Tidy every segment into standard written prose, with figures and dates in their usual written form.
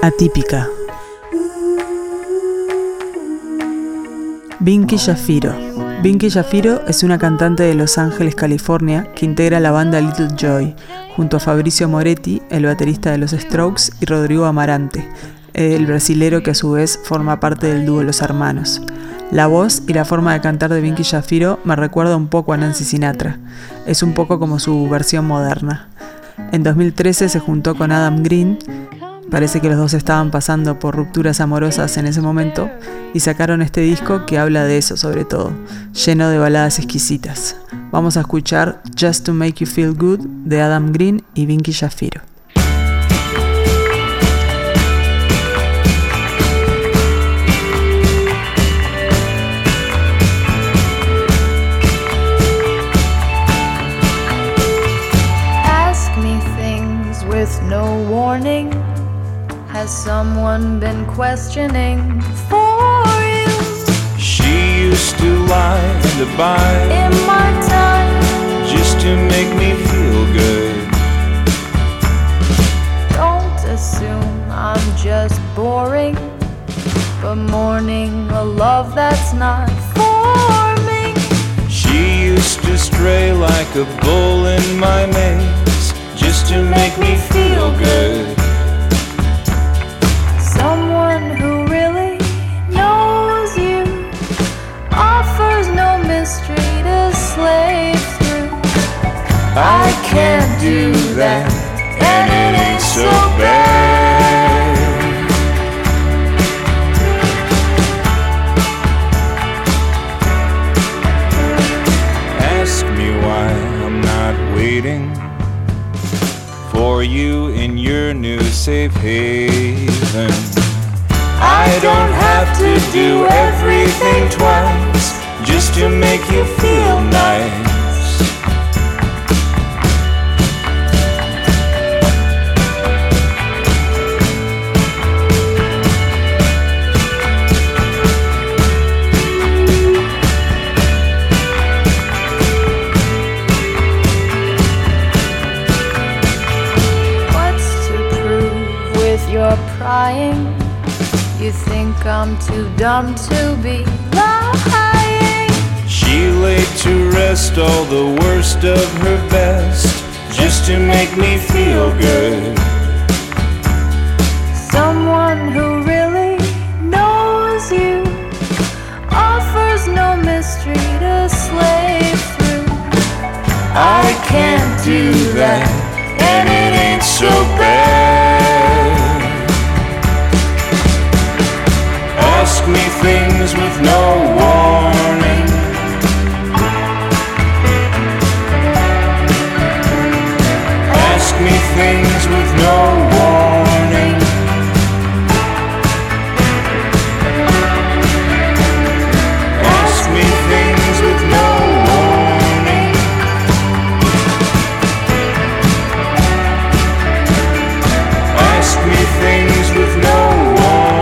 Atípica. Binky Shapiro. Binky Shapiro es una cantante de Los Ángeles, California, que integra la banda Little Joy, junto a Fabrizio Moretti, el baterista de Los Strokes, y Rodrigo Amarante, el brasilero que a su vez forma parte del dúo Los Hermanos. La voz y la forma de cantar de Binky Shapiro me recuerda un poco a Nancy Sinatra. Es un poco como su versión moderna. En 2013 se juntó con Adam Green. Parece que los dos estaban pasando por rupturas amorosas en ese momento y sacaron este disco que habla de eso sobre todo, lleno de baladas exquisitas. Vamos a escuchar Just to Make You Feel Good de Adam Green y Binky Shapiro. Ask me things with no warning. Has someone been questioning for you? She used to lie and abide In my time, just to make me feel good. don't assume I'm just boring, but mourning a love that's not for me. She used to stray like a bull in my maze just to make me feel good. Someone who really knows you offers no mystery to slave through. I can't do that, and it ain't so bad. Ask me why I'm not waiting for you in your new safe haven. I don't have to do everything twice just to make you feel nice. You think I'm too dumb to be lying. She laid to rest all the worst of her best just to make me feel good. Someone who really knows you offers no mystery to slave through. I can't do that, and it ain't so bad. Ask me things with no warning. Ask me things with no warning. Ask me things with no warning. Ask me things with no warning.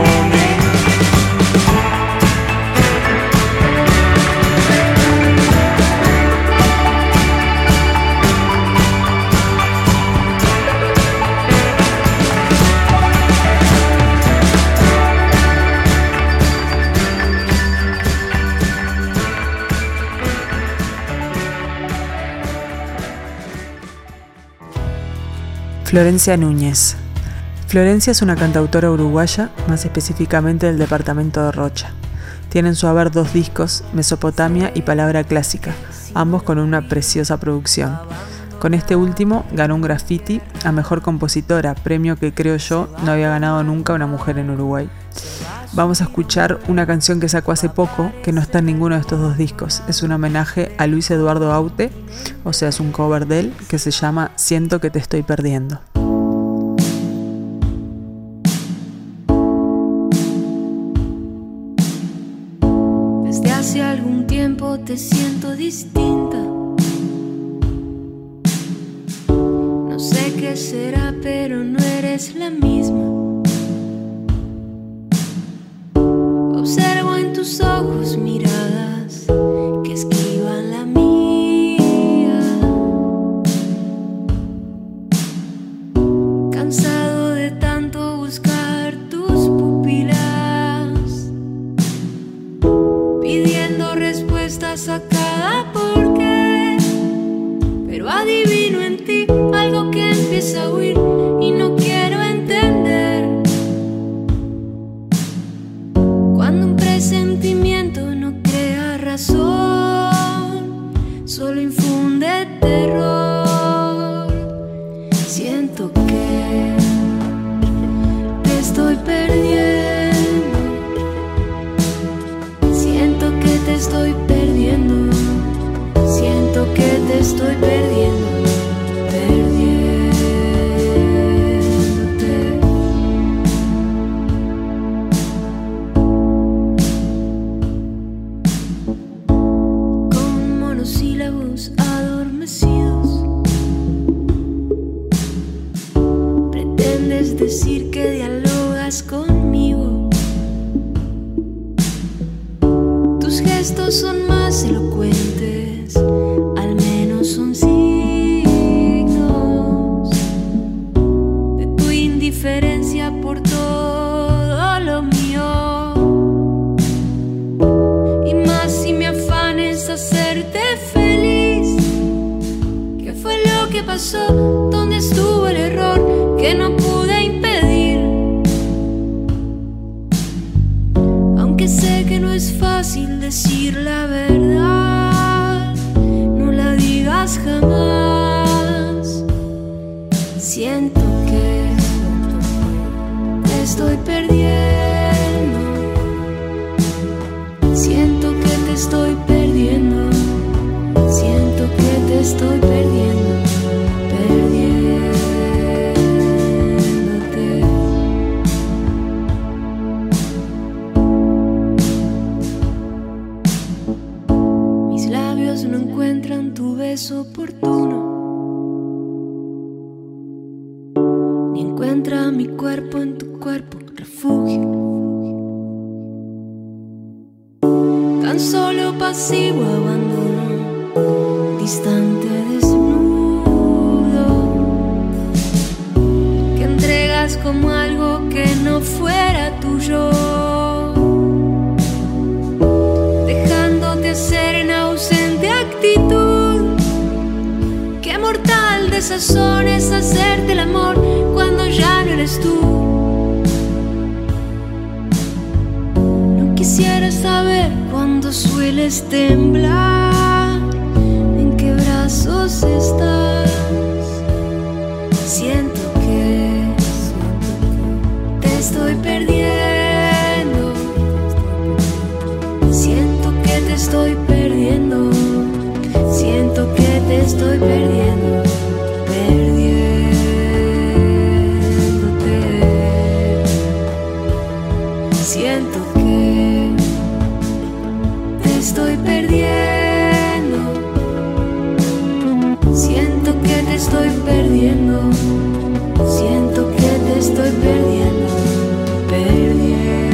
Florencia Núñez. Florencia es una cantautora uruguaya, más específicamente del departamento de Rocha. Tiene en su haber 2 discos, Mesopotamia y Palabra Clásica, ambos con una preciosa producción. Con este último ganó un Graffiti a Mejor Compositora, premio que creo yo no había ganado nunca una mujer en Uruguay. Vamos a escuchar una canción que sacó hace poco, que no está en ninguno de estos 2 discos. Es un homenaje a Luis Eduardo Aute, o sea, es un cover de él, que se llama Siento que te estoy perdiendo. Desde hace algún tiempo te siento distinta. No sé qué será, pero no eres la misma. Observo en tus ojos miradas que esquivan la mía. Cansado de tanto buscar huir y no quiero entender. Cuando un presentimiento no crea razón, solo infunde terror. Siento que te estoy perdiendo. Siento que te estoy perdiendo. Siento que te estoy perdiendo. Perdiéndote. Con monosílabos adormecidos pretendes decir que dialogas conmigo. Tus gestos son más elocuentes, al menos son signos de tu indiferencia por todo lo mío. Y más si mi afán es hacerte feliz. ¿Qué fue lo que pasó? ¿Dónde estuvo el error que no pude impedir? Aunque sé que no es fácil decir la verdad, no la digas jamás. Siento que te estoy perdiendo. Siento que te estoy perdiendo. Siento que te estoy perdiendo. Perdiéndote. Mis labios no encuentran tu beso oportuno, ni encuentra mi cuerpo en tu cuerpo refugio. Tan solo pasivo abandono, distante desnudo, que entregas como algo que no fuera tuyo, dejándote hacer en ausente actitud. Qué mortal desazón es hacerte el amor cuando ya no eres tú. No quisiera saber cuándo sueles temblar, en qué brazos estás. Siento que te estoy perdiendo. Siento que te estoy perdiendo. Siento que te estoy perdiendo. Perdiéndote. Siento que te estoy perdiendo. Siento que te estoy perdiendo. Siento que te estoy perdiendo. Perdiéndote.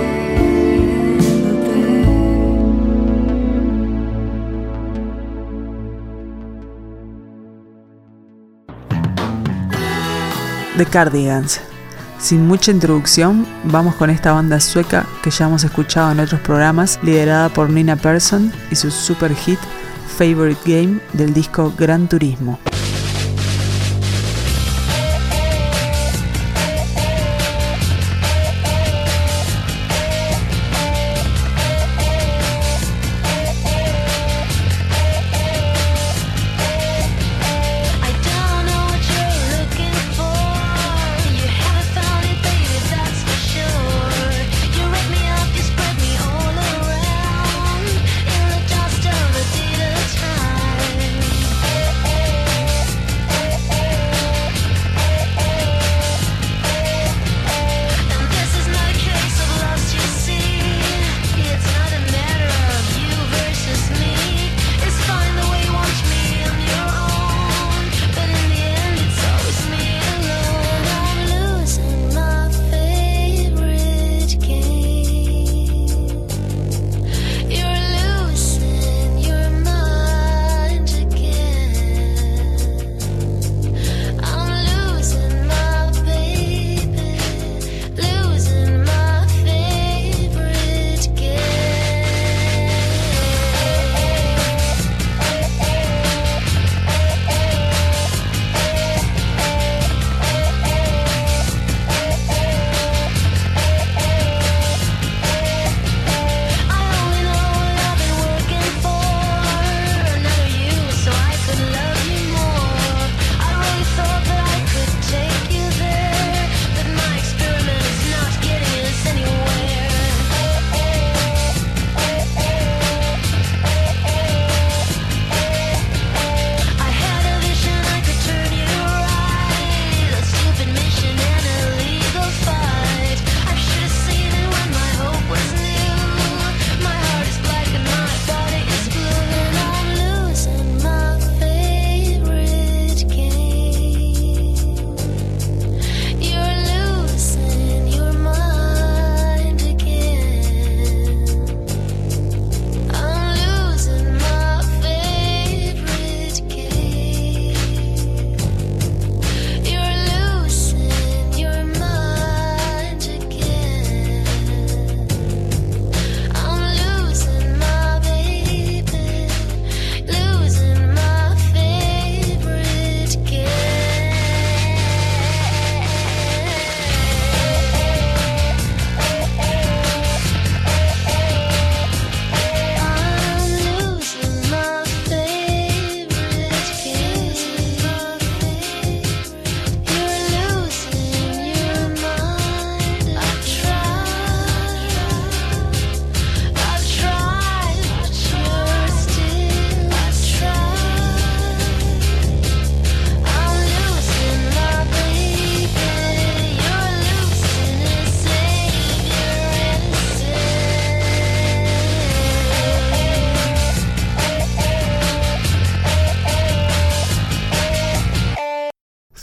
The Cardigans. Sin mucha introducción, vamos con esta banda sueca que ya hemos escuchado en otros programas, liderada por Nina Persson y su super hit Favorite Game del disco Gran Turismo.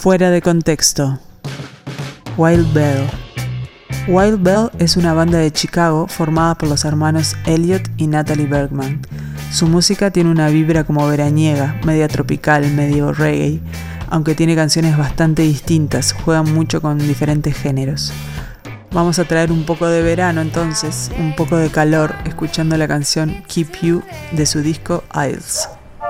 Fuera de contexto. Wild Bell. Wild Bell es una banda de Chicago formada por los hermanos Elliot y Natalie Bergman. Su música tiene una vibra como veraniega, media tropical, medio reggae, aunque tiene canciones bastante distintas, juegan mucho con diferentes géneros. Vamos a traer un poco de verano entonces, un poco de calor, escuchando la canción Keep You de su disco Isles.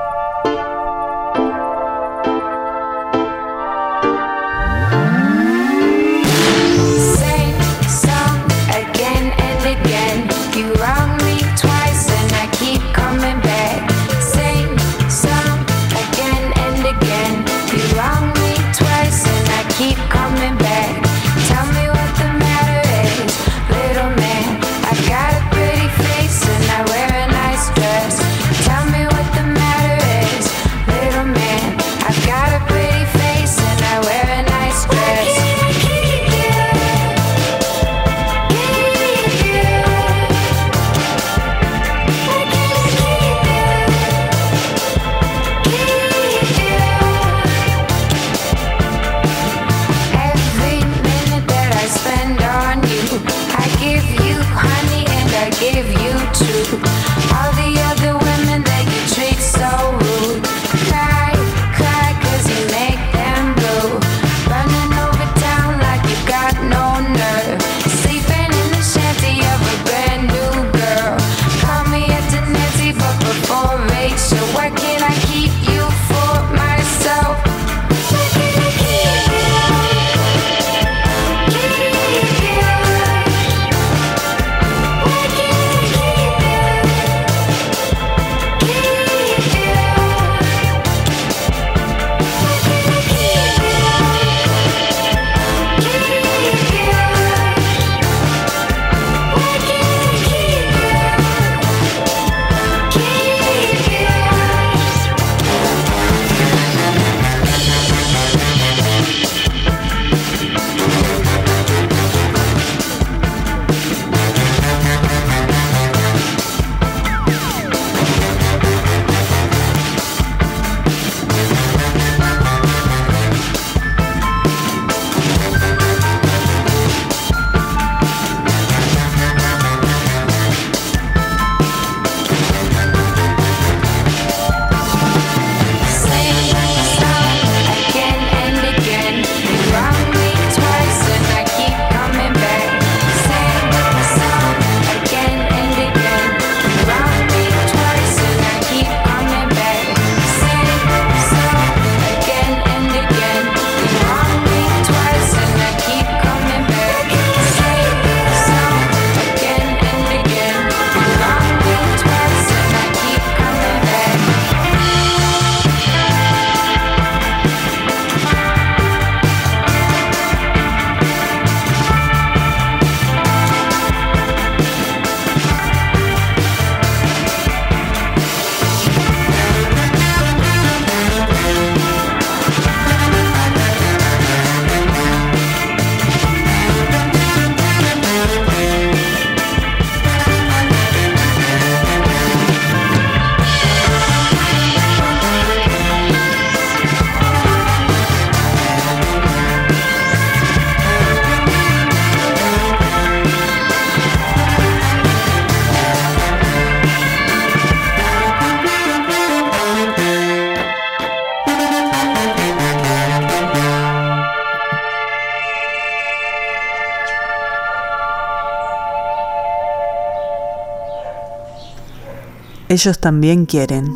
Ellos también quieren.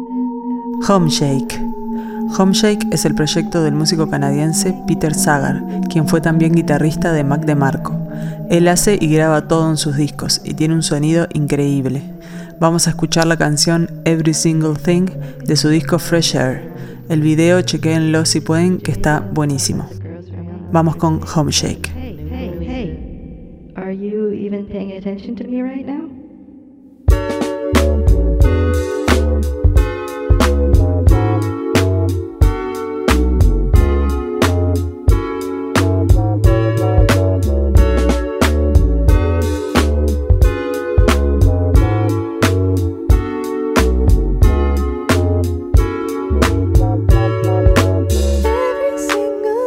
Homeshake. Homeshake es el proyecto del músico canadiense Peter Sagar, quien fue también guitarrista de Mac DeMarco. Él hace y graba todo en sus discos y tiene un sonido increíble. Vamos a escuchar la canción Every Single Thing de su disco Fresh Air. El video, chequéenlo si pueden, que está buenísimo. Vamos con Homeshake. Hey, are you even paying attention to me right now? Every single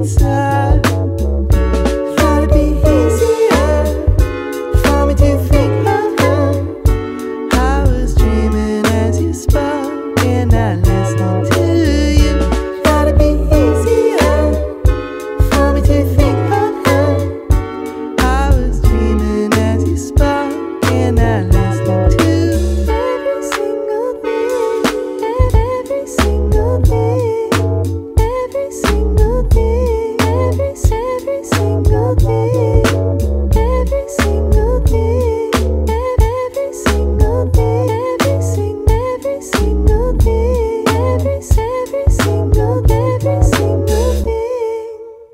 inside.